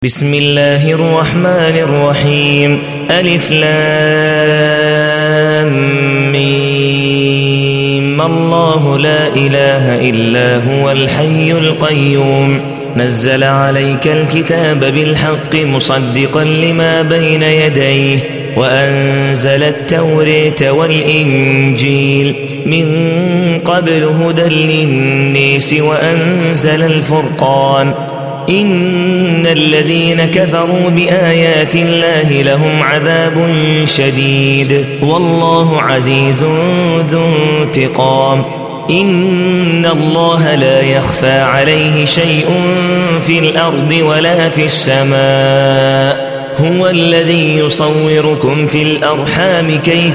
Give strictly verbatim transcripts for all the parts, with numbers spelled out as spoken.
بسم الله الرحمن الرحيم. ألف لام ميم. الله لا إله إلا هو الحي القيوم. نزل عليك الكتاب بالحق مصدقا لما بين يديه وأنزل التوراة والإنجيل من قبل هدى للناس وأنزل الفرقان. إن الذين كفروا بآيات الله لهم عذاب شديد والله عزيز ذو انتقام. إن الله لا يخفى عليه شيء في الأرض ولا في السماء. هو الذي يصوركم في الأرحام كيف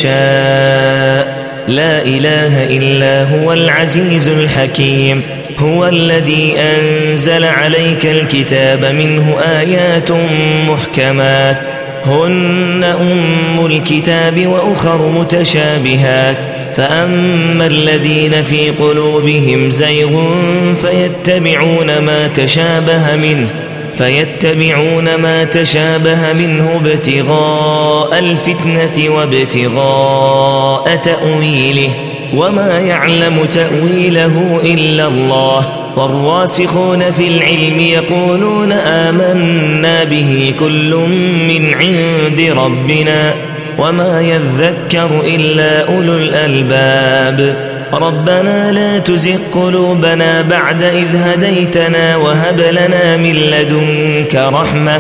يشاء. لا إله إلا هو العزيز الحكيم. هو الذي أنزل عليك الكتاب منه آيات محكمات هن أم الكتاب وأخر متشابهات فأما الذين في قلوبهم زيغ فيتبعون ما تشابه منه فيتبعون ما تشابه منه ابتغاء الفتنة وابتغاء تأويله وما يعلم تأويله إلا الله. والراسخون في العلم يقولون آمنا به كل من عند ربنا وما يذكر إلا أولو الألباب. ربنا لا تزغ قلوبنا بعد إذ هديتنا وهب لنا من لدنك رحمة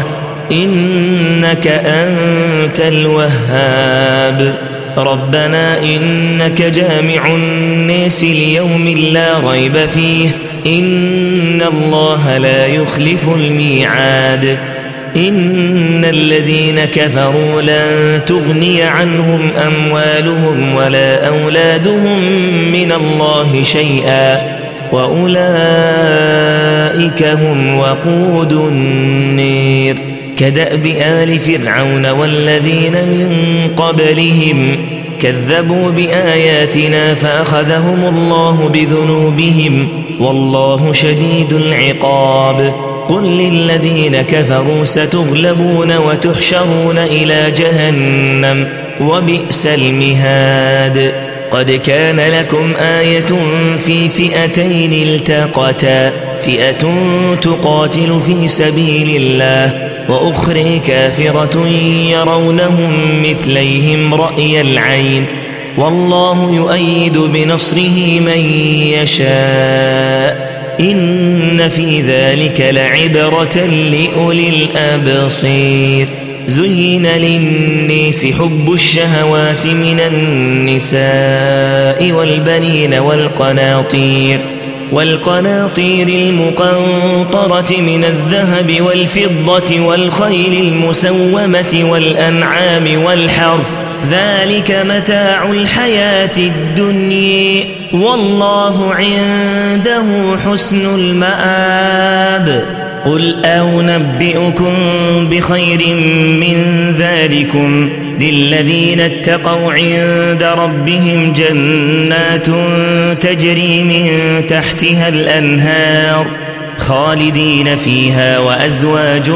إنك أنت الوهاب. ربنا إنك جامع الناس ليوم لا ريب فيه إن الله لا يخلف الميعاد. إن الذين كفروا لن تغني عنهم أموالهم ولا أولادهم من الله شيئا وأولئك هم وقود النير. كدأب آل فرعون والذين من قبلهم كذبوا بآياتنا فأخذهم الله بذنوبهم والله شديد العقاب. قل للذين كفروا ستغلبون وتحشرون إلى جهنم وبئس المهاد. قد كان لكم آية في فئتين التقتا فئة تقاتل في سبيل الله وأخرى كافرة يرونهم مثليهم رأي العين والله يؤيد بنصره من يشاء. إن في ذلك لعبرة لأولي الأبصير. زين للناس حب الشهوات من النساء والبنين والقناطير والقناطير المقنطرة من الذهب والفضة والخيل المسومة والأنعام والحرث ذلك متاع الحياة الدنيا والله عنده حسن المآب. قل أنبئكم بخير من ذلكم للذين اتقوا عند ربهم جنات تجري من تحتها الأنهار خالدين فيها وأزواج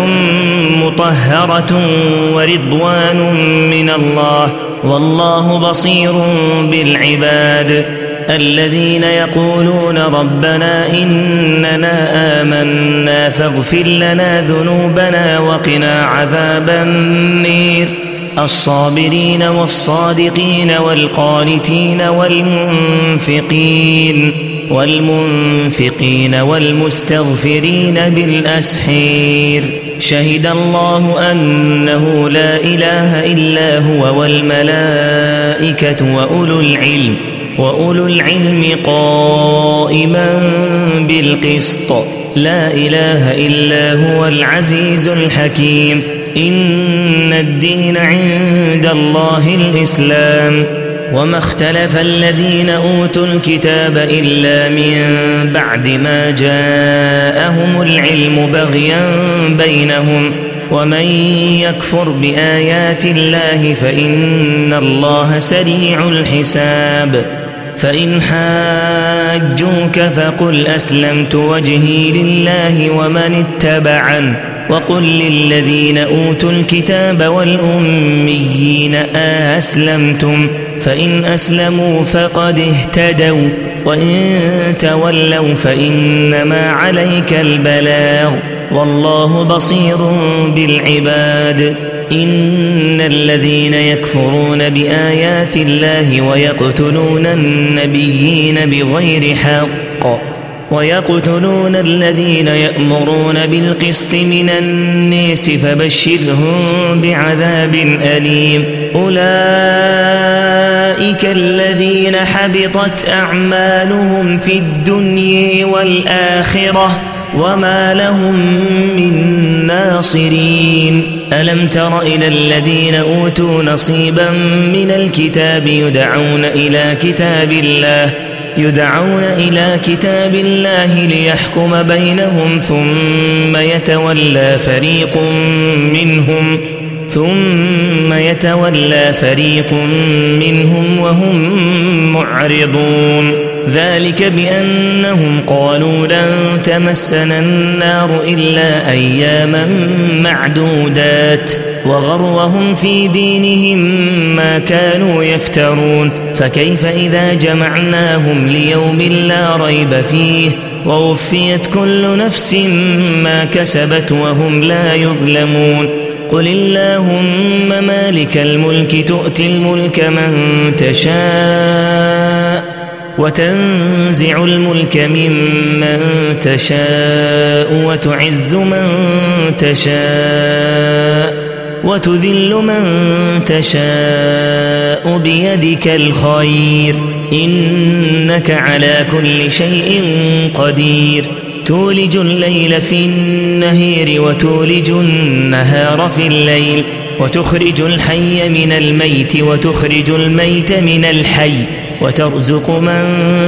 مطهرة ورضوان من الله والله بصير بالعباد. الذين يقولون ربنا إننا آمنا فاغفر لنا ذنوبنا وقنا عذاب النير. الصابرين والصادقين والقانتين والمنفقين والمنفقين والمستغفرين بالأسحير. شهد الله أنه لا إله إلا هو والملائكة وأولو العلم وأولو العلم قائما بالقسط. لا إله إلا هو العزيز الحكيم. إن الدين عند الله الإسلام وما اختلف الذين أوتوا الكتاب إلا من بعد ما جاءهم العلم بغيا بينهم ومن يكفر بآيات الله فإن الله سريع الحساب. فإن حاجوك فقل أسلمت وجهي لله ومن اتبعن وقل للذين أوتوا الكتاب والأميين أسلمتم فإن أسلموا فقد اهتدوا وإن تولوا فإنما عليك البلاغ والله بصير بالعباد إن الذين يكفرون بآيات الله ويقتلون النبيين بغير حق ويقتلون الذين يأمرون بالقسط من الناس فبشرهم بعذاب أليم أولئك الذين حبطت أعمالهم في الدنيا والآخرة وما لهم من ناصرين ألم تر إلى الذين أوتوا نصيبا من الكتاب يدعون إلى كتاب الله يدعون إلى كتاب الله ليحكم بينهم ثم يتولى فريق منهم ثم يتولى فريق منهم وهم معرضون ذلك بأنهم قالوا لن تمسنا النار إلا أياما معدودات وغرهم في دينهم ما كانوا يفترون فكيف إذا جمعناهم ليوم لا ريب فيه ووفيت كل نفس ما كسبت وهم لا يظلمون قل اللهم مالك الملك تؤتي الملك من تشاء وتنزع الملك ممن تشاء وتعز من تشاء وتذل من تشاء بيدك الخير إنك على كل شيء قدير تولج الليل في النهار وتولج النهار في الليل وتخرج الحي من الميت وتخرج الميت من الحي وترزق من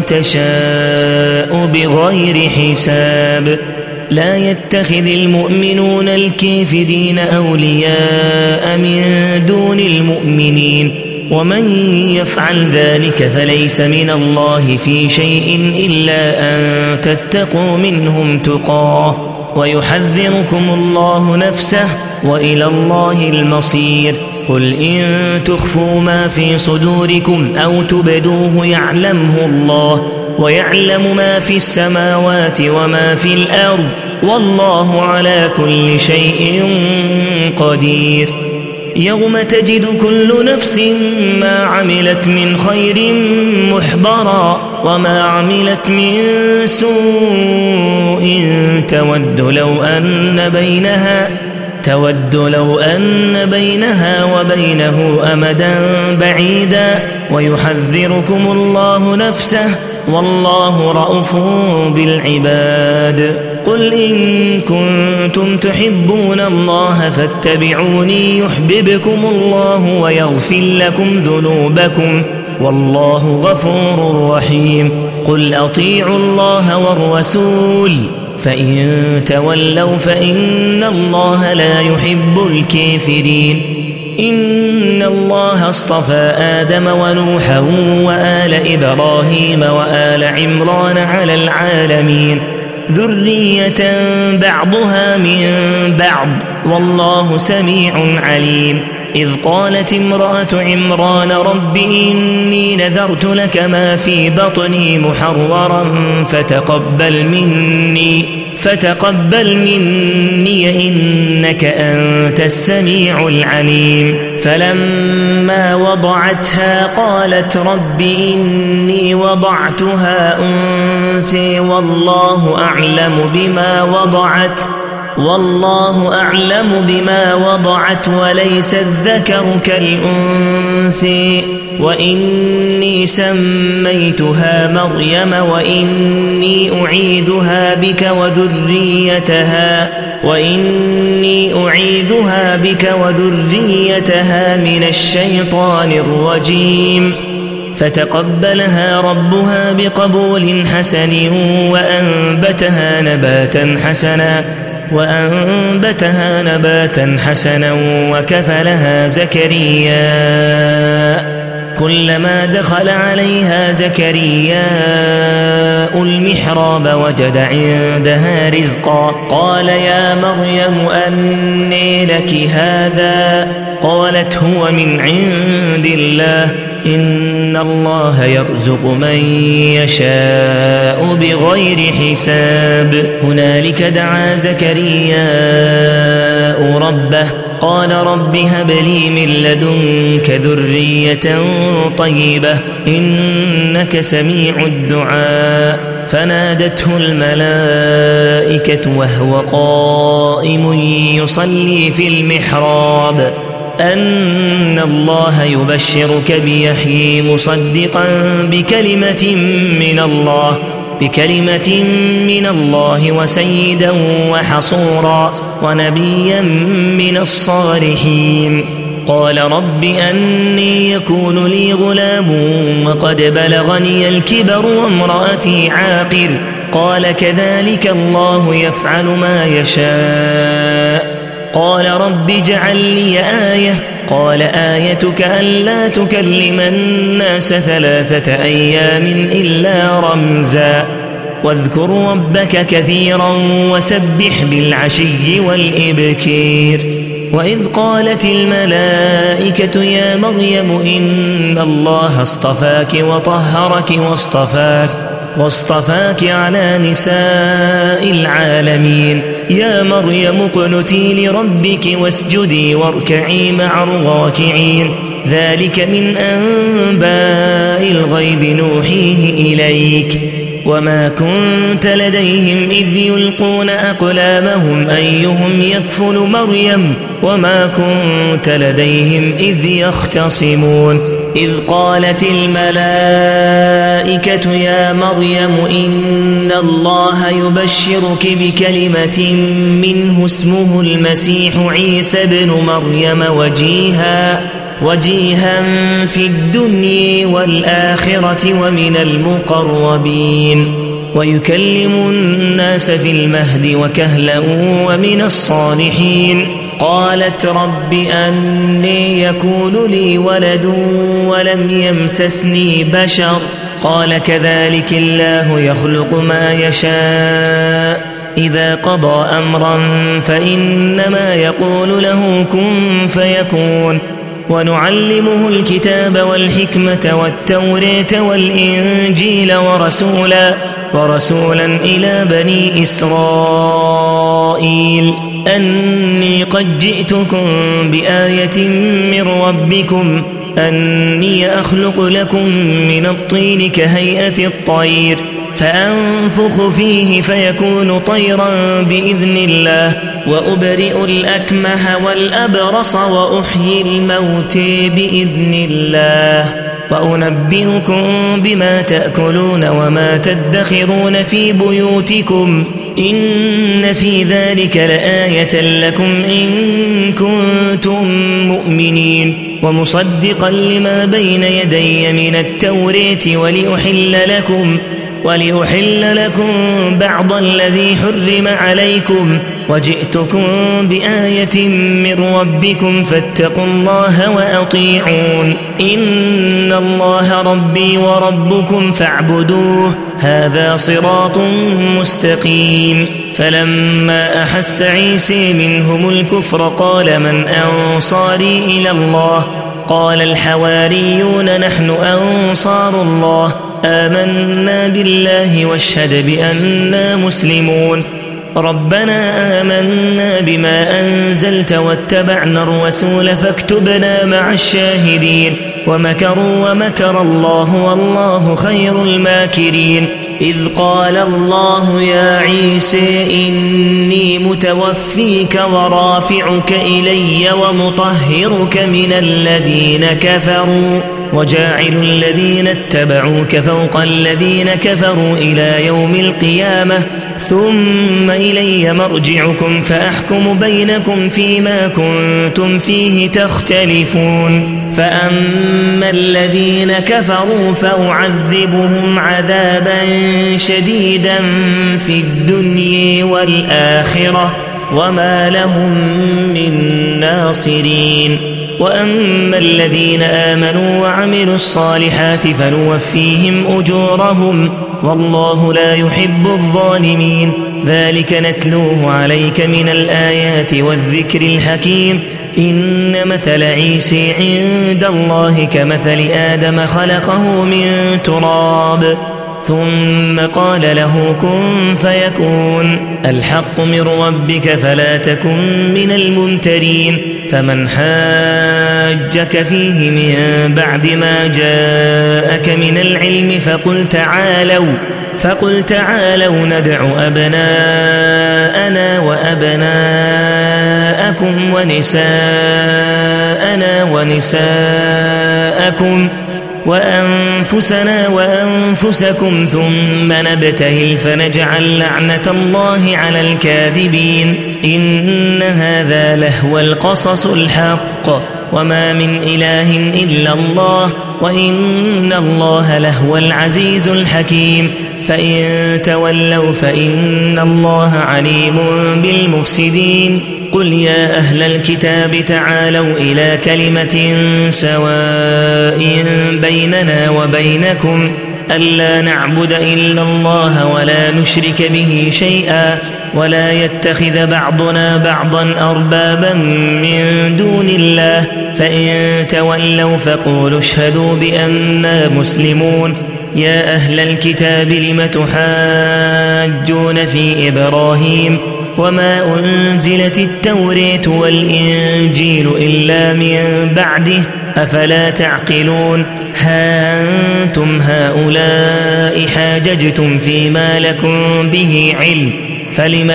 تشاء بغير حساب لا يتخذ المؤمنون الكافرين أولياء من دون المؤمنين ومن يفعل ذلك فليس من الله في شيء إلا أن تتقوا منهم تقاه ويحذركم الله نفسه وإلى الله المصير قل إن تخفوا ما في صدوركم أو تبدوه يعلمه الله ويعلم ما في السماوات وما في الأرض والله على كل شيء قدير يوم تجد كل نفس ما عملت من خير محضرا وما عملت من سوء تود لو أن بينها تود لو أن بينها وبينه أمدا بعيدا ويحذركم الله نفسه والله رءوف بالعباد قل إن كنتم تحبون الله فاتبعوني يحببكم الله ويغفر لكم ذنوبكم والله غفور رحيم قل أطيعوا الله والرسول فإن تولوا فإن الله لا يحب الكافرين إن الله اصطفى آدم ونوحا وآل إبراهيم وآل عمران على العالمين ذرية بعضها من بعض والله سميع عليم إذ قالت امرأة عمران رب إني نذرت لك ما في بطني محررا فتقبل مني فتقبل مني إنك أنت السميع العليم فلما وضعتها قالت رب إني وضعتها أنثى والله أعلم بما وضعت والله أعلم بما وضعت وليس الذكر كالأنثى وإني سميتها مريم وإني أعيذها بك وذريتها وإني أعيذها بك وذريتها من الشيطان الرجيم فتقبلها ربها بقبول حسن وأنبتها نباتا حسنا وأنبتها نباتا حسنا وكفلها زكريا كلما دخل عليها زكرياء المحراب وجد عندها رزقا قال يا مريم أنى لك هذا قالت هو من عند الله إن الله يرزق من يشاء بغير حساب هنالك دعا زكرياء ربه قال رب هب لي من لدنك ذرية طيبة إنك سميع الدعاء فنادته الملائكة وهو قائم يصلي في المحراب أن الله يبشرك بيحيى مصدقا بكلمة من الله بكلمة من الله وسيدا وحصورا ونبيا من الصالحين قال رب أني يكون لي غلام وقد بلغني الكبر وامرأتي عاقر قال كذلك الله يفعل ما يشاء قال رب اجعل لي آية قال آيتك ألا تكلم الناس ثلاثة أيام إلا رمزا واذكر ربك كثيرا وسبح بالعشي والإبكير وإذ قالت الملائكة يا مريم إن الله اصطفاك وطهرك واصطفاك واصطفاك على نساء العالمين يا مريم اقنتي لربك واسجدي واركعي مع الراكعين ذلك من أنباء الغيب نوحيه إليك وما كنت لديهم إذ يلقون أقلامهم أيهم يكفل مريم وما كنت لديهم إذ يختصمون إذ قالت الملائكة يا مريم إن الله يبشرك بكلمة منه اسمه المسيح عيسى بن مريم وجيها وجيها في الدنيا والآخرة ومن المقربين ويكلم الناس في المهد وكهلا ومن الصالحين قالت رب أني يكون لي ولد ولم يمسسني بشر قال كذلك الله يخلق ما يشاء إذا قضى أمرا فإنما يقول له كن فيكون ونعلمه الكتاب والحكمة والتوراة والإنجيل ورسولا ورسولا إلى بني إسرائيل أني قد جئتكم بآية من ربكم أني أخلق لكم من الطين كهيئة الطير فأنفخ فيه فيكون طيرا بإذن الله وأبرئ الأكمه والأبرص وأحيي الموت بإذن الله وأنبئكم بما تأكلون وما تدخرون في بيوتكم إن في ذلك لآية لكم إن كنتم مؤمنين ومصدقا لما بين يدي من التوراة ولأحل لكم ولأحل لكم بعض الذي حرم عليكم وجئتكم بآية من ربكم فاتقوا الله وأطيعون إن الله ربي وربكم فاعبدوه هذا صراط مستقيم فلما أحس عيسى منهم الكفر قال من أنصاري إلى الله قال الحواريون نحن أنصار الله آمنا بالله واشهد بأننا مسلمون ربنا آمنا بما أنزلت واتبعنا الرسول فاكتبنا مع الشاهدين ومكروا ومكر الله والله خير الماكرين إذ قال الله يا عيسى إني متوفيك ورافعك إلي ومطهرك من الذين كفروا وجاعل الذين اتبعوك فوق الذين كفروا إلى يوم القيامة ثم إلي مرجعكم فأحكم بينكم فيما كنتم فيه تختلفون فأما الذين كفروا فأعذبهم عذابا شديدا في الدنيا والآخرة وما لهم من ناصرين وأما الذين آمنوا وعملوا الصالحات فنوفيهم أجورهم والله لا يحب الظالمين ذلك نتلوه عليك من الآيات والذكر الحكيم إن مثل عيسى عند الله كمثل آدم خلقه من تراب ثم قال له كن فيكون الحق من ربك فلا تكن من الممترين فمن حاجك فيه من بعد ما جاءك من العلم فقل تعالوا فقل تعالوا ندع أبناءنا وأبناءكم ونساءنا ونساءكم وأنفسنا وأنفسكم ثم نبتهل فنجعل لعنة الله على الكاذبين إن هذا لهو القصص الحق وما من إله إلا الله وإن الله لهو العزيز الحكيم فإن تولوا فإن الله عليم بالمفسدين قل يا أهل الكتاب تعالوا إلى كلمة سواء بيننا وبينكم ألا نعبد إلا الله ولا نشرك به شيئا ولا يتخذ بعضنا بعضا أربابا من دون الله فإن تولوا فقولوا اشهدوا بأننا مسلمون يا أهل الكتاب لم تحاجون في إبراهيم وما أنزلت التوراة والإنجيل إلا من بعده أفلا تعقلون ها أنتم هؤلاء حاججتم فيما لكم به علم فلم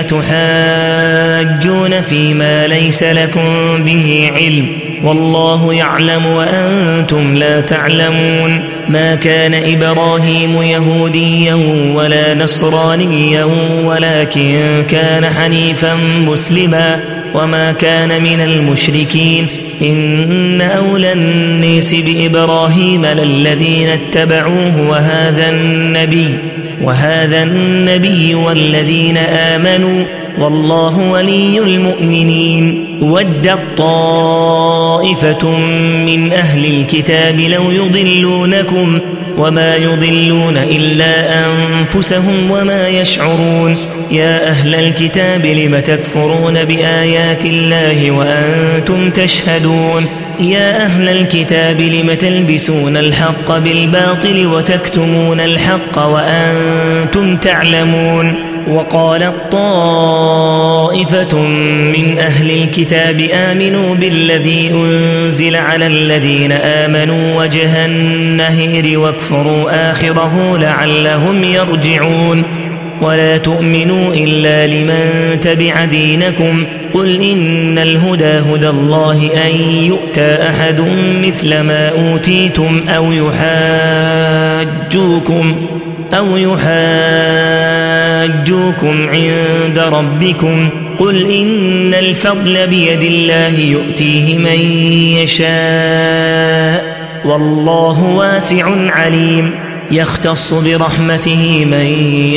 تحاجون فيما ليس لكم به علم والله يعلم وأنتم لا تعلمون ما كان إبراهيم يهوديا ولا نصرانيا ولكن كان حنيفا مسلما وما كان من المشركين إن أولى الناس بإبراهيم للذين اتبعوه وهذا النبي وهذا النبي والذين آمنوا والله ولي المؤمنين ودت طائفة من أهل الكتاب لو يضلونكم وما يضلون إلا أنفسهم وما يشعرون يا أهل الكتاب لم تكفرون بآيات الله وأنتم تشهدون يا أهل الكتاب لم تلبسون الحق بالباطل وتكتمون الحق وأنتم تعلمون وقالت طائفة من أهل الكتاب آمنوا بالذي أنزل على الذين آمنوا وجه النهار واكفروا آخره لعلهم يرجعون ولا تؤمنوا إلا لمن تبع دينكم قل إن الهدى هدى الله أن يؤتى أحد مثل ما أوتيتم أو يحاجوكم أو يحاجوكم عند ربكم قل إن الفضل بيد الله يؤتيه من يشاء والله واسع عليم يختص برحمته من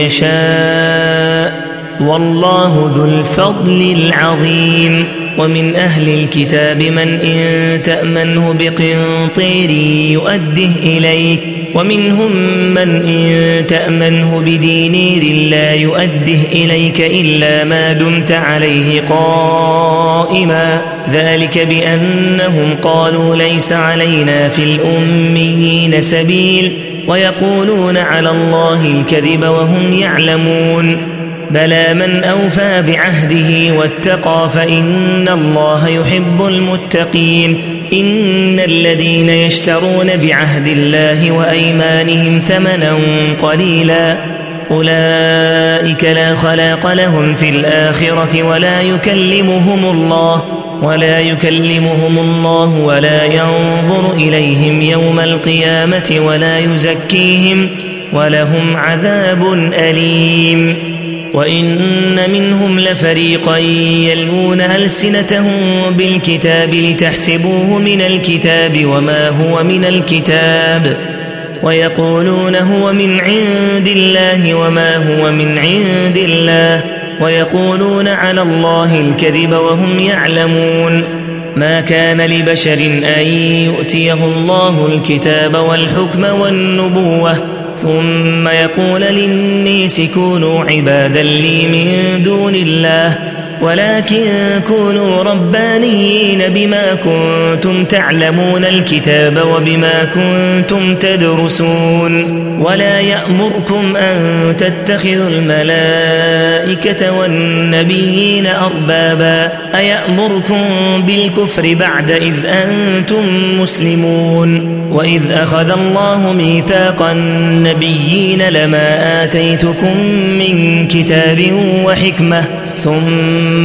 يشاء والله ذو الفضل العظيم ومن أهل الكتاب من إن تأمنه بقنطير يؤده إليك ومنهم من إن تأمنه بدينير لا يؤده إليك إلا ما دمت عليه قائما ذلك بأنهم قالوا ليس علينا في الأميين سبيل ويقولون على الله الكذب وهم يعلمون بلى من أوفى بعهده واتقى فإن الله يحب المتقين إن الذين يشترون بعهد الله وأيمانهم ثمنا قليلا أولئك لا خلاق لهم في الآخرة ولا يكلمهم الله ولا يكلمهم الله ولا ينظر إليهم يوم القيامة ولا يزكيهم ولهم عذاب أليم وإن منهم لفريقا يلوون ألسنتهم بالكتاب لتحسبوه من الكتاب وما هو من الكتاب ويقولون هو من عند الله وما هو من عند الله ويقولون على الله الكذب وهم يعلمون ما كان لبشر أن يؤتيه الله الكتاب والحكم والنبوة ثم يقول للناس كونوا عبادا لي من دون الله ولكن كونوا ربانيين بما كنتم تعلمون الكتاب وبما كنتم تدرسون ولا يأمركم أن تتخذوا الملائكة والنبيين أربابا أيأمركم بالكفر بعد إذ أنتم مسلمون وإذ أخذ الله ميثاق النبيين لما آتيتكم من كتاب وحكمة ثم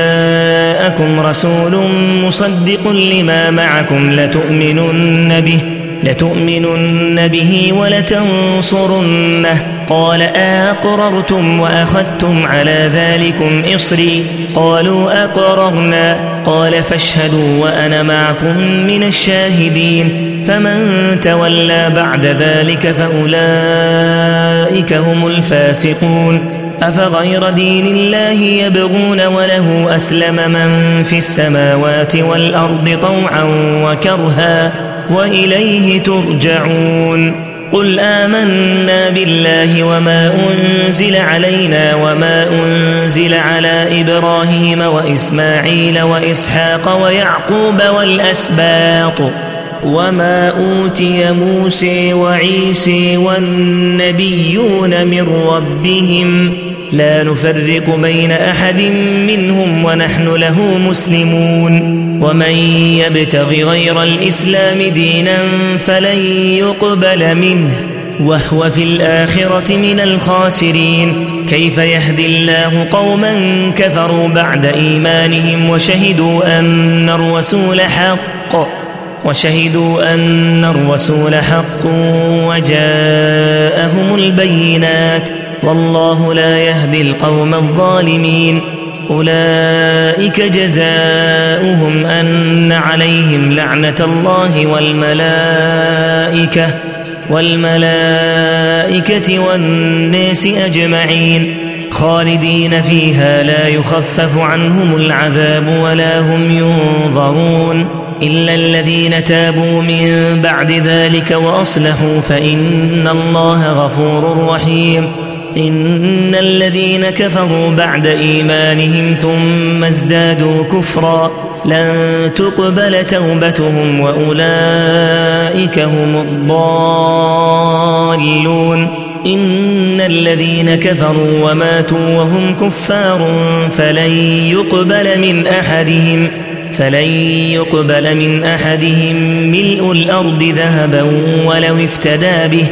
جاءكم رسول مصدق لما معكم لتؤمنن به لتؤمنن به ولتنصرنه قال أقررتم وأخذتم على ذلكم إصري قالوا أقررنا قال فاشهدوا وأنا معكم من الشاهدين فمن تولى بعد ذلك فأولئك هم الفاسقون أفغير دين الله يبغون وله أسلم من في السماوات والأرض طوعا وكرها وإليه ترجعون قل آمنا بالله وما أنزل علينا وما أنزل على إبراهيم وإسماعيل وإسحاق ويعقوب والأسباط وما أوتي موسى وعيسى والنبيون من ربهم لا نفرق بين أحد منهم ونحن له مسلمون ومن يبتغ غير الإسلام دينا فلن يقبل منه وهو في الآخرة من الخاسرين كيف يهدي الله قوما كفروا بعد إيمانهم وشهدوا أن الرسول حق وشهدوا أن الرسول حق وجاءهم البينات والله لا يهدي القوم الظالمين أولئك جزاؤهم أن عليهم لعنة الله والملائكة والملائكة والناس أجمعين خالدين فيها لا يخفف عنهم العذاب ولا هم ينظرون إلا الذين تابوا من بعد ذلك وأصلحوا فإن الله غفور رحيم إن الذين كفروا بعد إيمانهم ثم ازدادوا كفرا لن تقبل توبتهم وأولئك هم الضالون إن الذين كفروا وماتوا وهم كفار فلن يقبل من أحدهم فلن يقبل من أحدهم ملء الأرض ذهبا ولو افتدى به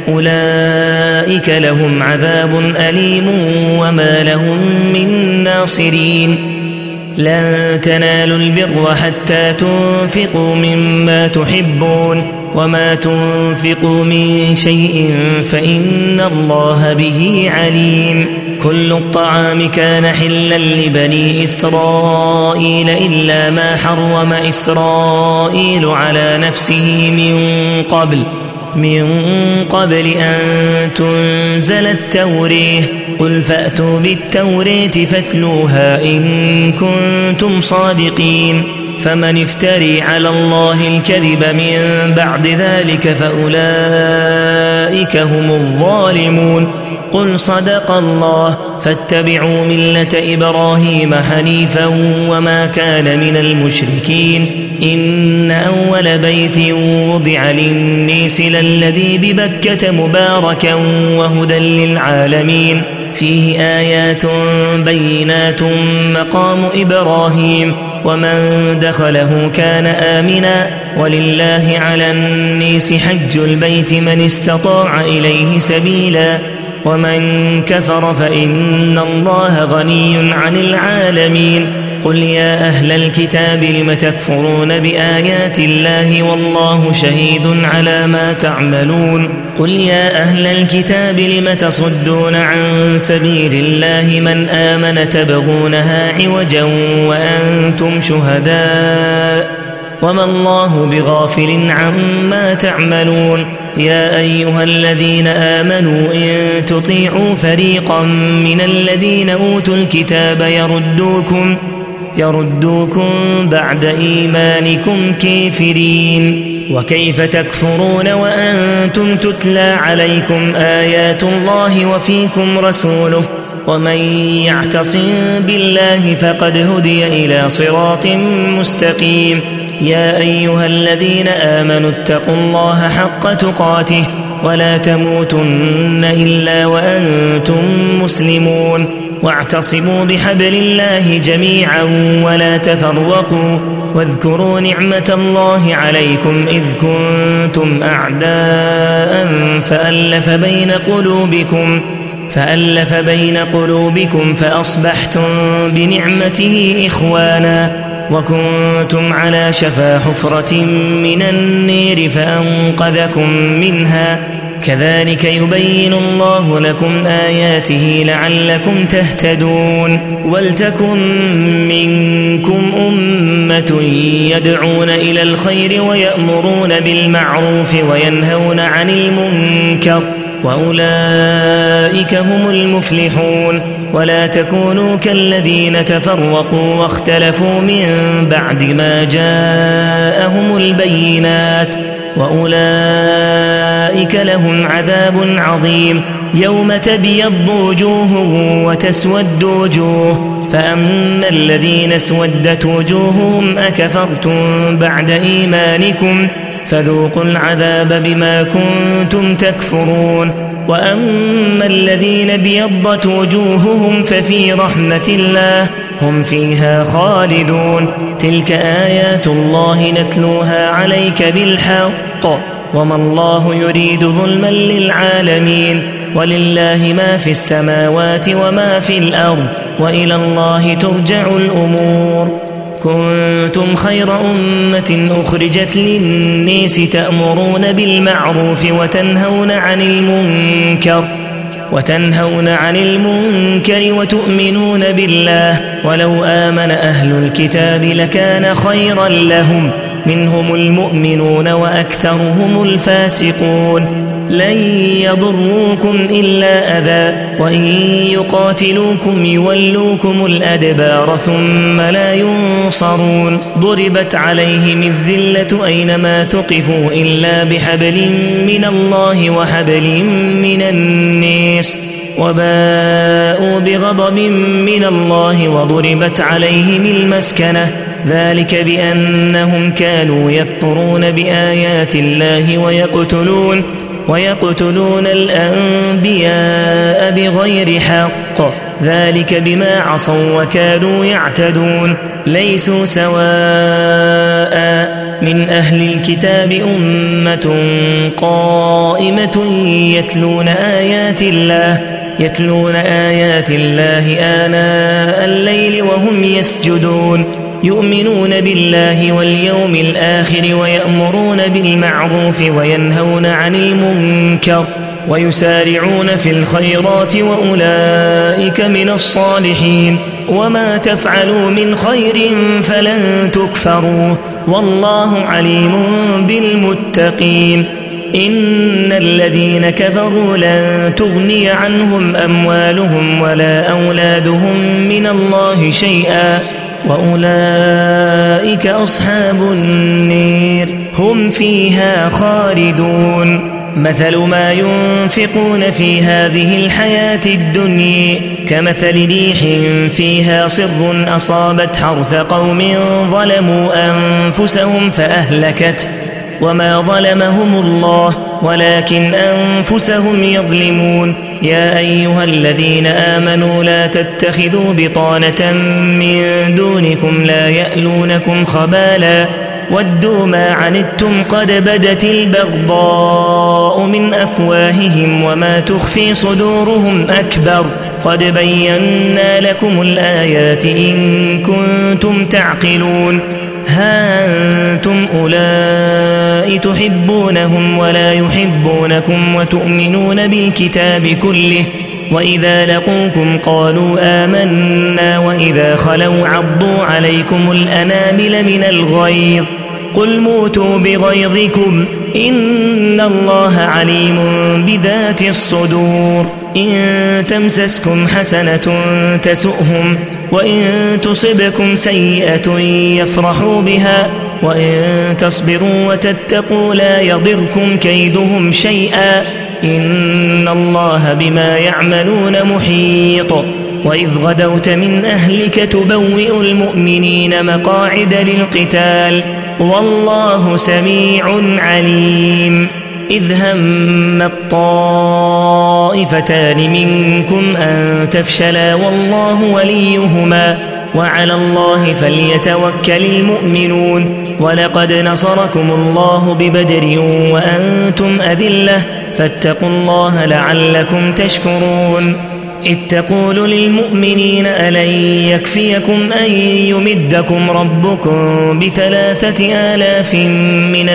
أولئك لهم عذاب أليم وما لهم من ناصرين لن تنالوا البر حتى تنفقوا مما تحبون وما تنفقوا من شيء فإن الله به عليم كل الطعام كان حلا لبني إسرائيل إلا ما حرم إسرائيل على نفسه من قبل من قبل أن تنزل التوريه قل فأتوا بالتوراة فاتلوها إن كنتم صادقين فمن افتري على الله الكذب من بعد ذلك فأولئك هم الظالمون قل صدق الله فاتبعوا ملة إبراهيم حنيفا وما كان من المشركين إن أول بيت وضع للناس للذي ببكة مباركا وهدى للعالمين فيه آيات بينات مقام إبراهيم ومن دخله كان آمنا ولله على الناس حج البيت من استطاع إليه سبيلا ومن كفر فإن الله غني عن العالمين قل يا أهل الكتاب لم تكفرون بآيات الله والله شهيد على ما تعملون قل يا أهل الكتاب لم تصدون عن سبيل الله من آمن تبغونها عوجا وأنتم شهداء وما الله بغافل عما تعملون يا أيها الذين آمنوا إن تطيعوا فريقا من الذين أوتوا الكتاب يردوكم يردوكم بعد إيمانكم كافرين. وكيف تكفرون وأنتم تتلى عليكم آيات الله وفيكم رسوله ومن يعتصم بالله فقد هدي إلى صراط مستقيم. يا أيها الذين آمنوا اتقوا الله حق تقاته ولا تموتن إلا وأنتم مسلمون واعتصموا بحبل الله جميعا ولا تفرقوا واذكروا نعمة الله عليكم إذ كنتم أعداء فألف بين قلوبكم فألف بين قلوبكم فأصبحتم بنعمته إخوانا وكنتم على شفا حفرة من النير فأنقذكم منها كذلك يبين الله لكم آياته لعلكم تهتدون. ولتكن منكم أمة يدعون إلى الخير ويأمرون بالمعروف وينهون عن المنكر وأولئك هم المفلحون. ولا تكونوا كالذين تفرقوا واختلفوا من بعد ما جاءهم البينات وأولئك لهم عذاب عظيم. يوم تبيض وجوه وتسود وجوه فأما الذين اسودت وجوههم أكفرتم بعد إيمانكم فذوقوا العذاب بما كنتم تكفرون. وأما الذين بيضت وجوههم ففي رحمة الله هم فيها خالدون. تلك آيات الله نتلوها عليك بالحق وما الله يريد ظلما للعالمين ولله ما في السماوات وما في الأرض وإلى الله ترجع الأمور. كنتم خير أمة أخرجت للناس تأمرون بالمعروف وتنهون عن المنكر وتنهون عن المنكر وتؤمنون بالله ولو آمن أهل الكتاب لكان خيرا لهم منهم المؤمنون وأكثرهم الفاسقون. لن يضروكم إلا أذى وإن يقاتلوكم يولوكم الأدبار ثم لا ينصرون. ضربت عليهم الذلة أينما ثقفوا إلا بحبل من الله وحبل من الناس وباءوا بغضب من الله وضربت عليهم المسكنة ذلك بأنهم كانوا يكفرون بآيات الله ويقتلون ويقتلون الأنبياء بغير حق ذلك بما عصوا وكانوا يعتدون. ليسوا سواء من أهل الكتاب أمة قائمة يتلون آيات الله يتلون آيات الله آناء الليل وهم يسجدون يؤمنون بالله واليوم الآخر ويأمرون بالمعروف وينهون عن المنكر ويسارعون في الخيرات وأولئك من الصالحين. وما تفعلوا من خير فلن تكفروه والله عليم بالمتقين. إن الذين كفروا لن تغني عنهم أموالهم ولا أولادهم من الله شيئا وأولئك أصحاب النير هم فيها خالدون. مثل ما ينفقون في هذه الحياة الدنيا كمثل ريح فيها صر أصابت حرث قوم ظلموا أنفسهم فأهلكت وما ظلمهم الله ولكن أنفسهم يظلمون. يا أيها الذين آمنوا لا تتخذوا بطانة من دونكم لا يألونكم خبالا ودوا ما عنتم قد بدت البغضاء من أفواههم وما تخفي صدورهم أكبر قد بينا لكم الآيات إن كنتم تعقلون. ها أنتم أولئك تحبونهم ولا يحبونكم وتؤمنون بالكتاب كله وإذا لقوكم قالوا آمنا وإذا خلوا عضوا عليكم الأنامل من الغيظ قل موتوا بغيظكم إن الله عليم بذات الصدور. إن تمسسكم حسنة تسؤهم وإن تصبكم سيئة يفرحوا بها وإن تصبروا وتتقوا لا يضركم كيدهم شيئا إن الله بما يعملون محيط وإذ غدوت من أهلك تبوئ المؤمنين مقاعد للقتال والله سميع عليم إذ هم الطائفتان منكم أن تفشلا والله وليهما وعلى الله فليتوكل المؤمنون ولقد نصركم الله ببدر وأنتم أذلة فاتقوا الله لعلكم تشكرون إذ تقول للمؤمنين ألن يكفيكم أن يمدكم ربكم بثلاثة آلاف من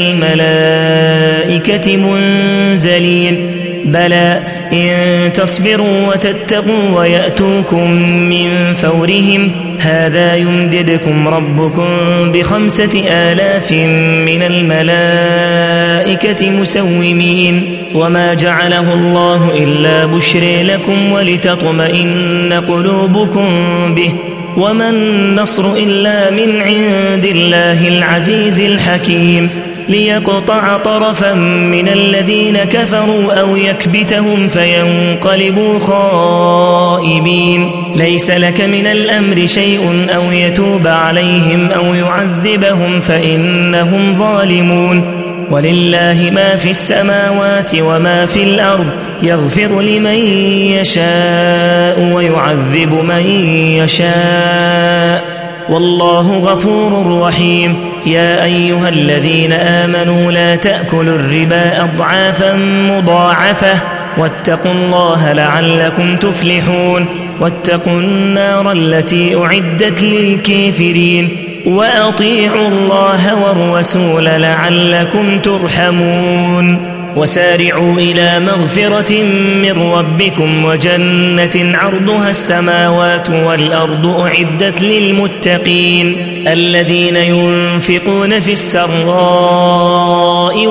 الملائكة منزلين بلى إن تصبروا وتتقوا ويأتوكم من فورهم هذا يمددكم ربكم بخمسة آلاف من الملائكة مسومين وما جعله الله إلا بشر لكم ولتطمئن قلوبكم به وما النصر إلا من عند الله العزيز الحكيم ليقطع طرفا من الذين كفروا أو يكبتهم فينقلبوا خائبين ليس لك من الأمر شيء أو يتوب عليهم أو يعذبهم فإنهم ظالمون ولله ما في السماوات وما في الأرض يغفر لمن يشاء ويعذب من يشاء والله غفور رحيم يا أيها الذين آمنوا لا تأكلوا الربا أضعافا مضاعفة واتقوا الله لعلكم تفلحون واتقوا النار التي أعدت للكافرين وأطيعوا الله والرسول لعلكم ترحمون وسارعوا إلى مغفرة من ربكم وجنة عرضها السماوات والأرض أعدت للمتقين الذين ينفقون في السراء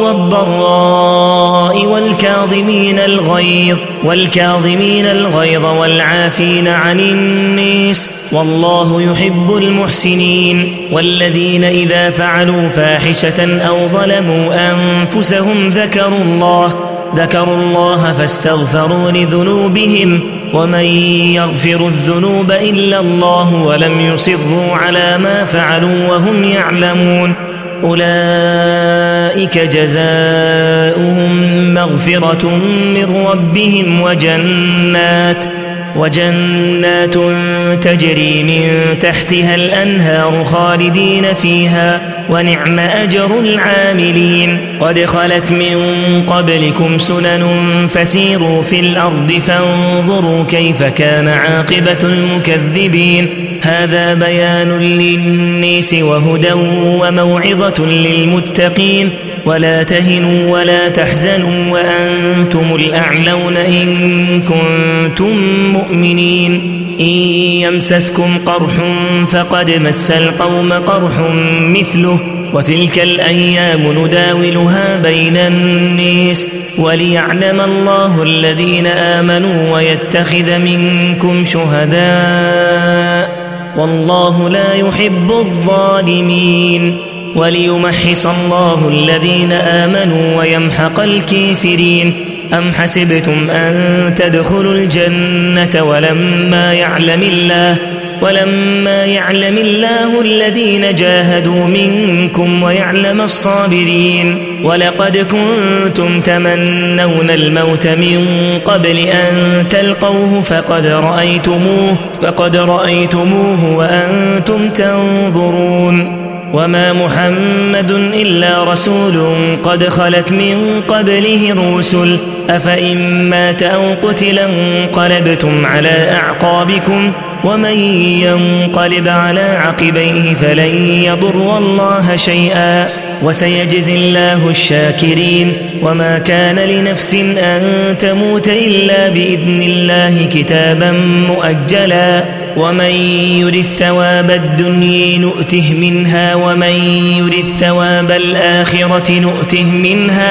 والضراء والكاظمين الغيظ والكاظمين الغيظ والعافين عن الناس والله يحب المحسنين والذين إذا فعلوا فاحشة أو ظلموا أنفسهم ذكروا الله ذكروا الله فاستغفروا لذنوبهم ومن يغفر الذنوب إلا الله ولم يصروا على ما فعلوا وهم يعلمون أولئك جزاؤهم مغفرة من ربهم وجنات وجنات تجري من تحتها الأنهار خالدين فيها ونعم أجر العاملين قد خلت من قبلكم سنن فسيروا في الأرض فانظروا كيف كان عاقبة المكذبين هذا بيان للناس وهدى وموعظة للمتقين ولا تهنوا ولا تحزنوا وأنتم الأعلون إن كنتم مؤمنين إن يمسسكم قرح فقد مس القوم قرح مثله وتلك الأيام نداولها بين الناس وليعلم الله الذين آمنوا ويتخذ منكم شهداء والله لا يحب الظالمين وليمحص الله الذين آمنوا ويمحق الكافرين أم حسبتم أن تدخلوا الجنة ولما يعلم الله ولما يعلم الله الذين جاهدوا منكم ويعلم الصابرين ولقد كنتم تمنون الموت من قبل أن تلقوه فقد رأيتموه فقد رأيتموه وأنتم تنظرون وما محمد إلا رسول قد خلت من قبله الرسل أفإن مات أو قتل انقلبتم على أعقابكم ومن ينقلب على عقبيه فلن يضر الله شيئا وسيجزي الله الشاكرين وما كان لنفس أن تموت إلا بإذن الله كتابا مؤجلا ومن يرد ثواب الدنيا نؤته منها ومن يرد ثواب الآخرة نؤته منها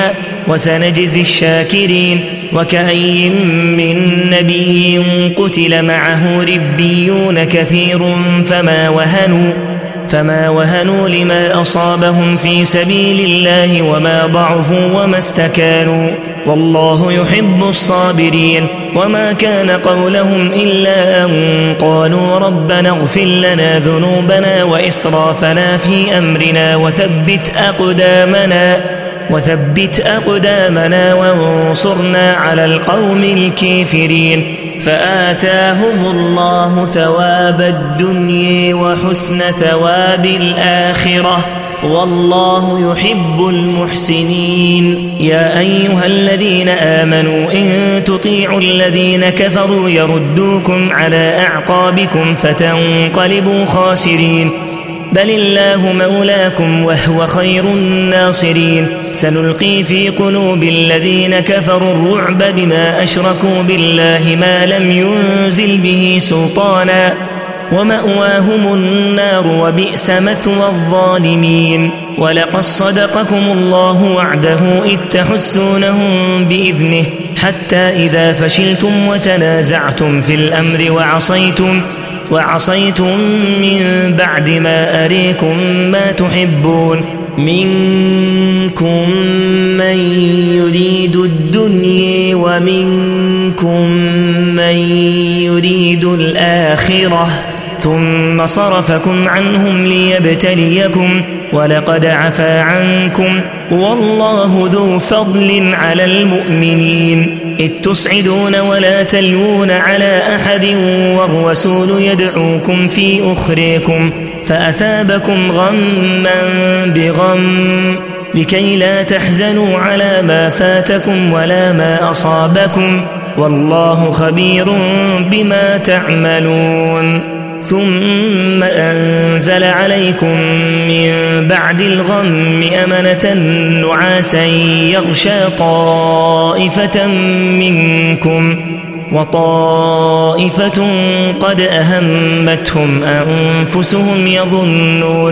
وسنجزي الشاكرين. وكأي من نبي قتل معه ربيون كثير فما وهنوا فما وهنوا لما أصابهم في سبيل الله وما ضعفوا وما استكانوا والله يحب الصابرين. وما كان قولهم إلا أن قالوا ربنا اغفر لنا ذنوبنا وإسرافنا في أمرنا وثبت أقدامنا وثبت أقدامنا وانصرنا على القوم الكافرين. فآتاهم الله ثواب الدنيا وحسن ثواب الآخرة والله يحب المحسنين. يا أيها الذين آمنوا إن تطيعوا الذين كفروا يردوكم على أعقابكم فتنقلبوا خاسرين. بل الله مولاكم وهو خير الناصرين. سنلقي في قلوب الذين كفروا الرعب بما أشركوا بالله ما لم ينزل به سلطانا ومأواهم النار وبئس مثوى الظالمين. ولقد صدقكم الله وعده إذ تحسونهم بإذنه حتى إذا فشلتم وتنازعتم في الأمر وعصيتم وعصيتم من بعد ما أريكم ما تحبون منكم من يريد الدنيا ومنكم من يريد الآخرة ثم صرفكم عنهم ليبتليكم ولقد عفا عنكم والله ذو فضل على المؤمنين. إذ تصعدون ولا تلوون على أحد والرسول يدعوكم في أخريكم فأثابكم غما بغم لكي لا تحزنوا على ما فاتكم ولا ما أصابكم والله خبير بما تعملون. ثم أنزل عليكم من بعد الغم أمنة نعاسا يغشى طائفة منكم وطائفة قد أهمتهم أنفسهم يظنون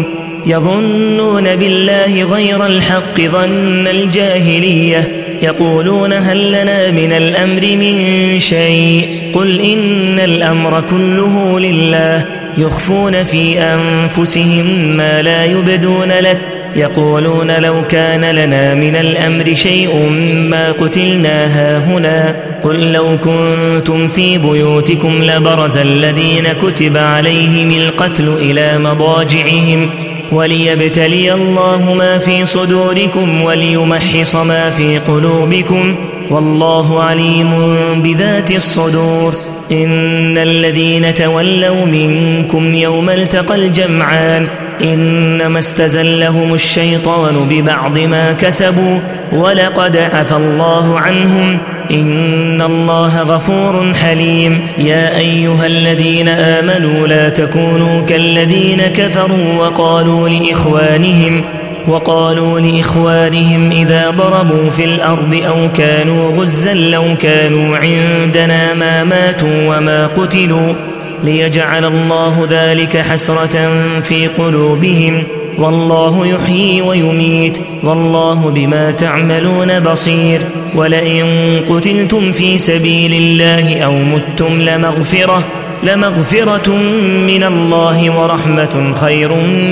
يظنون بالله غير الحق ظن الجاهلية يقولون هل لنا من الأمر من شيء قل إن الأمر كله لله يخفون في أنفسهم ما لا يبدون لك يقولون لو كان لنا من الأمر شيء ما قتلنا هاهنا قل لو كنتم في بيوتكم لبرز الذين كتب عليهم القتل إلى مضاجعهم وليبتلي الله ما في صدوركم وليمحص ما في قلوبكم والله عليم بذات الصدور. إن الذين تولوا منكم يوم التقى الجمعان إنما استزلهم الشيطان ببعض ما كسبوا ولقد عفى الله عنهم إن الله غفور حليم. يا أيها الذين آمنوا لا تكونوا كالذين كفروا وقالوا لإخوانهم وقالوا لإخوانهم إذا ضربوا في الأرض أو كانوا غزا لو كانوا عندنا ما ماتوا وما قتلوا ليجعل الله ذلك حسرة في قلوبهم والله يحيي ويميت والله بما تعملون بصير. ولئن قتلتم في سبيل الله أو متم لمغفرة لمغفرة من الله ورحمة خير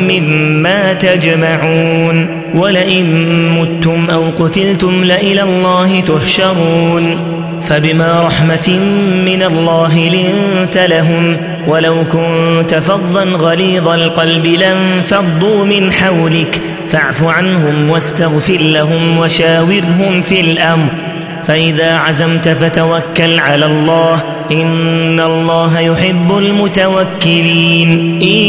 مما تجمعون. ولئن متم أو قتلتم لإلى الله تحشرون. فبما رحمة من الله لنت لهم ولو كنت فظا غليظ القلب لانفضوا من حولك فاعف عنهم واستغفر لهم وشاورهم في الأمر فإذا عزمت فتوكل على الله إن الله يحب المتوكلين. إن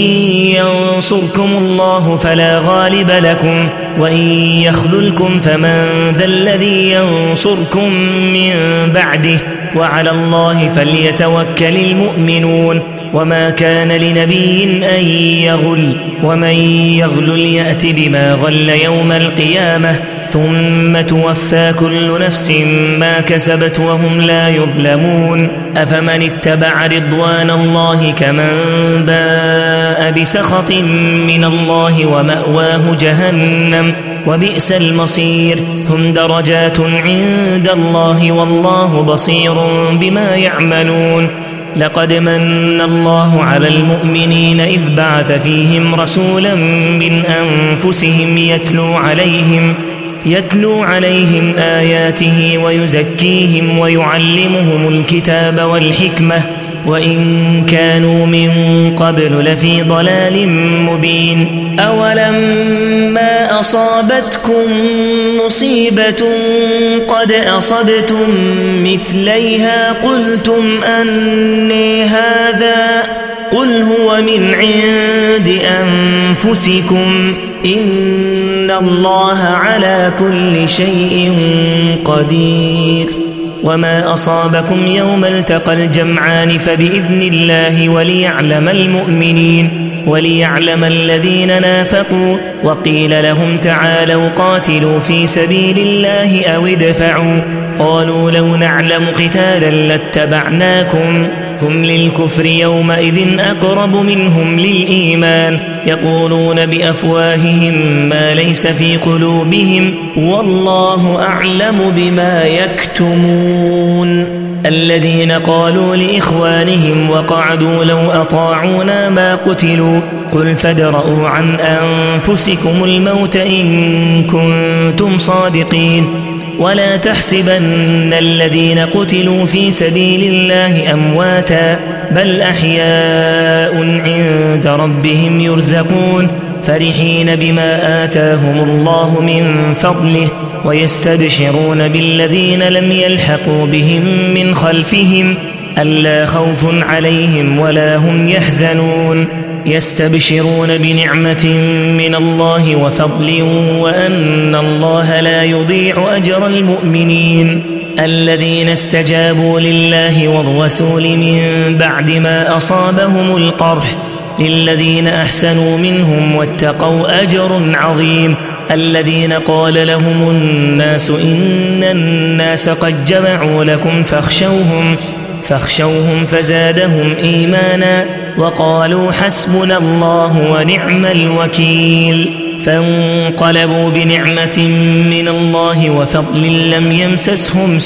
ينصركم الله فلا غالب لكم وإن يخذلكم فمن ذا الذي ينصركم من بعده وعلى الله فليتوكل المؤمنون. وما كان لنبي أن يغل ومن يغل يأت بما غل يوم القيامة ثم توفى كل نفس ما كسبت وهم لا يظلمون أفمن اتبع رضوان الله كمن باء بسخط من الله ومأواه جهنم وبئس المصير هم درجات عند الله والله بصير بما يعملون لقد من الله على المؤمنين إذ بعث فيهم رسولا من أنفسهم يتلو عليهم يتلو عليهم آياته ويزكيهم ويعلمهم الكتاب والحكمة وإن كانوا من قبل لفي ضلال مبين أولما أصابتكم مصيبة قد أصبتم مثليها قلتم أني هذا قل هو من عند أنفسكم إن الله على كل شيء قدير وما أصابكم يوم التقى الجمعان فبإذن الله وليعلم المؤمنين وليعلم الذين نافقوا وقيل لهم تعالوا قاتلوا في سبيل الله أو ادفعوا قالوا لو نعلم قتالا لاتبعناكم هم للكفر يومئذ أقرب منهم للإيمان يقولون بأفواههم ما ليس في قلوبهم والله أعلم بما يكتمون الذين قالوا لإخوانهم وقعدوا لو أطاعونا ما قتلوا قل فادرءوا عن أنفسكم الموت إن كنتم صادقين ولا تحسبن الذين قتلوا في سبيل الله أمواتا بل أحياء عند ربهم يرزقون فرحين بما آتاهم الله من فضله ويستبشرون بالذين لم يلحقوا بهم من خلفهم ألا خوف عليهم ولا هم يحزنون يستبشرون بنعمة من الله وفضل وأن الله لا يضيع أجر المؤمنين الذين استجابوا لله والرسول من بعد ما أصابهم القرح للذين أحسنوا منهم واتقوا أجر عظيم الذين قال لهم الناس إن الناس قد جمعوا لكم فاخشوهم فاخشوهم فزادهم إيمانا وقالوا حسبنا الله ونعم الوكيل فانقلبوا بنعمة من الله وفضل لم يمسسهم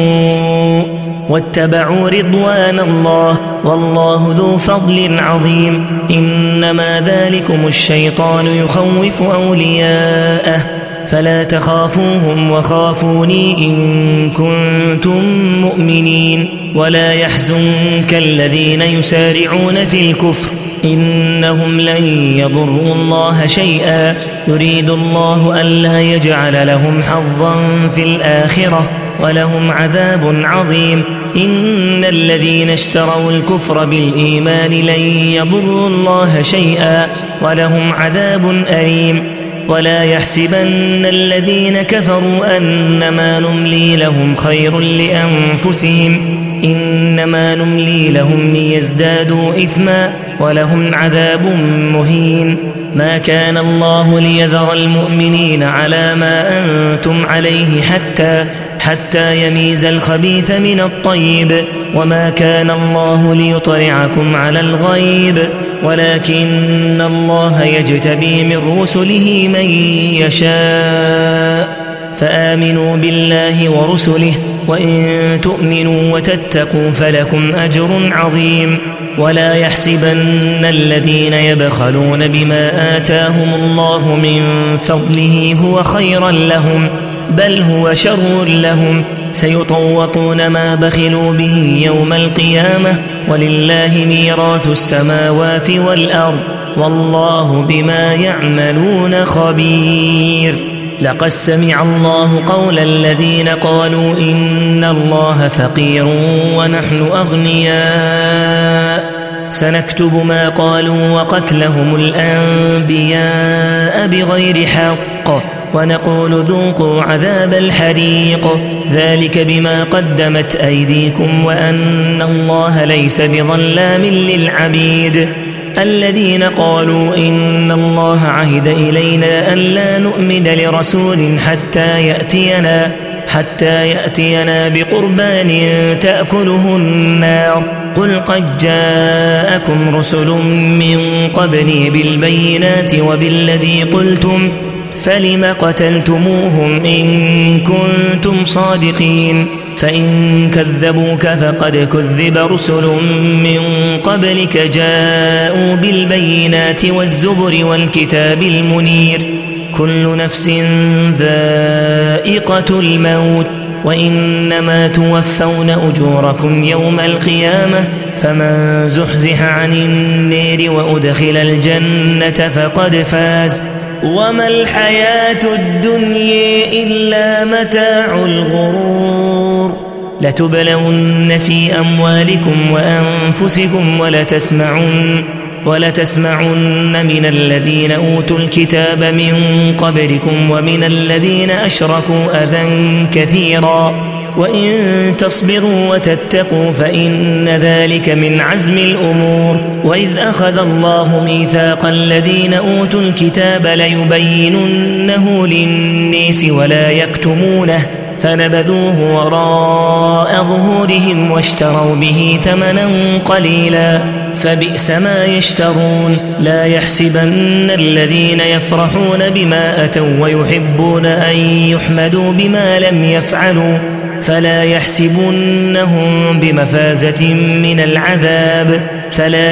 سوء واتبعوا رضوان الله والله ذو فضل عظيم إنما ذلكم الشيطان يخوف أولياءه فلا تخافوهم وخافوني إن كنتم مؤمنين ولا يحزنك الذين يسارعون في الكفر إنهم لن يضروا الله شيئا يريد الله ألا يجعل لهم حظا في الآخرة ولهم عذاب عظيم إن الذين اشتروا الكفر بالإيمان لن يضروا الله شيئا ولهم عذاب أليم ولا يحسبن الذين كفروا أنما نملي لهم خير لأنفسهم إنما نملي لهم ليزدادوا إثما ولهم عذاب مهين ما كان الله ليذر المؤمنين على ما أنتم عليه حتى حتى يميز الخبيث من الطيب وما كان الله ليطلعكم على الغيب ولكن الله يجتبي من رسله من يشاء فآمنوا بالله ورسله وإن تؤمنوا وتتقوا فلكم أجر عظيم ولا يحسبن الذين يبخلون بما آتاهم الله من فضله هو خيرا لهم بل هو شر لهم سيطوقون ما بخلوا به يوم القيامة ولله ميراث السماوات والأرض والله بما يعملون خبير لقد سمع الله قول الذين قالوا إن الله فقير ونحن أغنياء سنكتب ما قالوا وقتلهم الأنبياء بغير حق ونقول ذوقوا عذاب الحريق ذلك بما قدمت أيديكم وأن الله ليس بظلام للعبيد الذين قالوا إن الله عهد إلينا ألا نؤمن لرسول حتى يأتينا حتى يأتينا بقربان تأكله النار قل قد جاءكم رسل من قبلي بالبينات وبالذي قلتم فلم قتلتموهم إن كنتم صادقين فإن كذبوك فقد كذب رسل من قبلك جاءوا بالبينات والزبر والكتاب المنير كل نفس ذائقة الموت وإنما توفون أجوركم يوم القيامة فمن زحزح عن النار وأدخل الجنة فقد فاز وما الحياة الدنيا إلا متاع الغرور لتبلون في أموالكم وأنفسكم ولتسمعن ولتسمعن من الذين أوتوا الكتاب من قبلكم ومن الذين أشركوا أذى كثيرا وإن تصبروا وتتقوا فإن ذلك من عزم الأمور وإذ أخذ الله ميثاق الذين أوتوا الكتاب ليبيننه للناس ولا يكتمونه فنبذوه وراء ظهورهم واشتروا به ثمنا قليلا فبئس ما يشترون لا يحسبن الذين يفرحون بما أتوا ويحبون أن يحمدوا بما لم يفعلوا فلا يحسبنهم بمفازة من العذاب فلا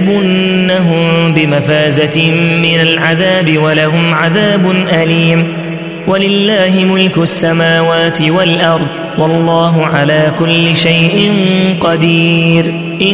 يحسبنهم بمفازة من العذاب ولهم عذاب أليم ولله ملك السماوات والأرض والله على كل شيء قدير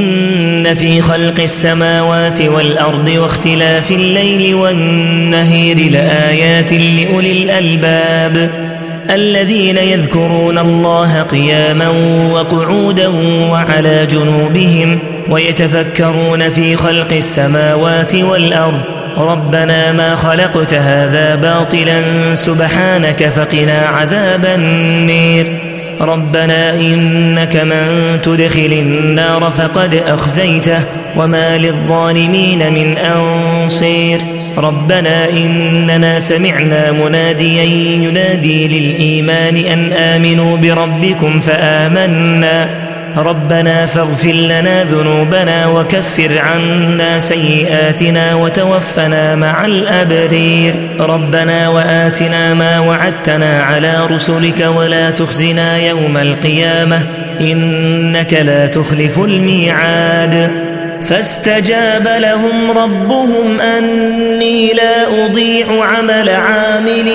إن في خلق السماوات والأرض واختلاف الليل والنهار لآيات لأولي الألباب الذين يذكرون الله قياما وقعودا وعلى جنوبهم ويتفكرون في خلق السماوات والأرض ربنا ما خلقت هذا باطلا سبحانك فقنا عذاب النير ربنا إنك من تدخل النار فقد أخزيته وما للظالمين من أنصير ربنا إننا سمعنا مناديا ينادي للإيمان أن آمنوا بربكم فآمنا ربنا فاغفر لنا ذنوبنا وكفر عنا سيئاتنا وتوفنا مع الأبرير ربنا وآتنا ما وعدتنا على رسلك ولا تخزنا يوم القيامة إنك لا تخلف الميعاد فاستجاب لهم ربهم أني لا أضيع عمل عامل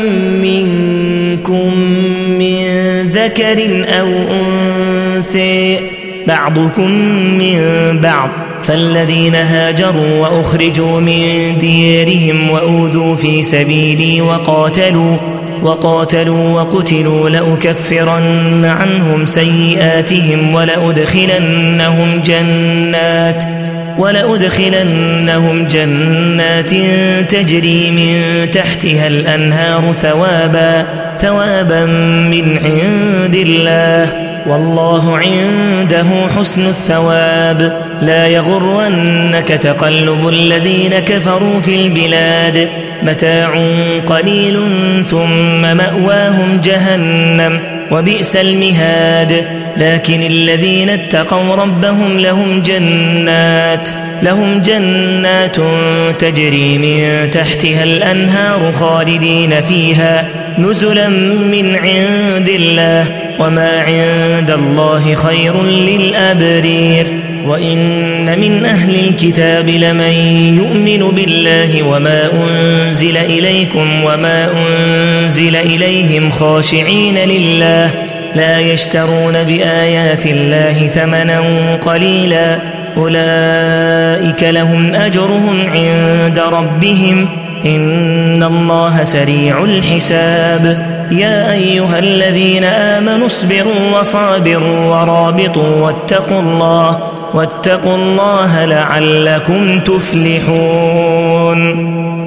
منكم من ذكر أو أنثى بعضكم من بعض فالذين هاجروا وأخرجوا من ديارهم وأوذوا في سبيلي وقاتلوا وقاتلوا وقتلوا لأكفرن عنهم سيئاتهم ولأدخلنهم جنات ولأدخلنهم جنات تجري من تحتها الأنهار ثوابا ثوابا من عند الله والله عنده حسن الثواب لا يغرنك تقلب الذين كفروا في البلاد متاع قليل ثم مأواهم جهنم وبئس المهاد لكن الذين اتقوا ربهم لهم جنات لهم جنات تجري من تحتها الأنهار خالدين فيها نزلا من عند الله وما عند الله خير للأبرير وإن من أهل الكتاب لمن يؤمن بالله وما أنزل إليكم وما أنزل إليهم خاشعين لله لا يشترون بآيات الله ثمنا قليلا أولئك لهم أجرهم عند ربهم إن الله سريع الحساب يا أيها الذين آمنوا اصبروا وصابروا ورابطوا واتقوا الله واتقوا الله لعلكم تفلحون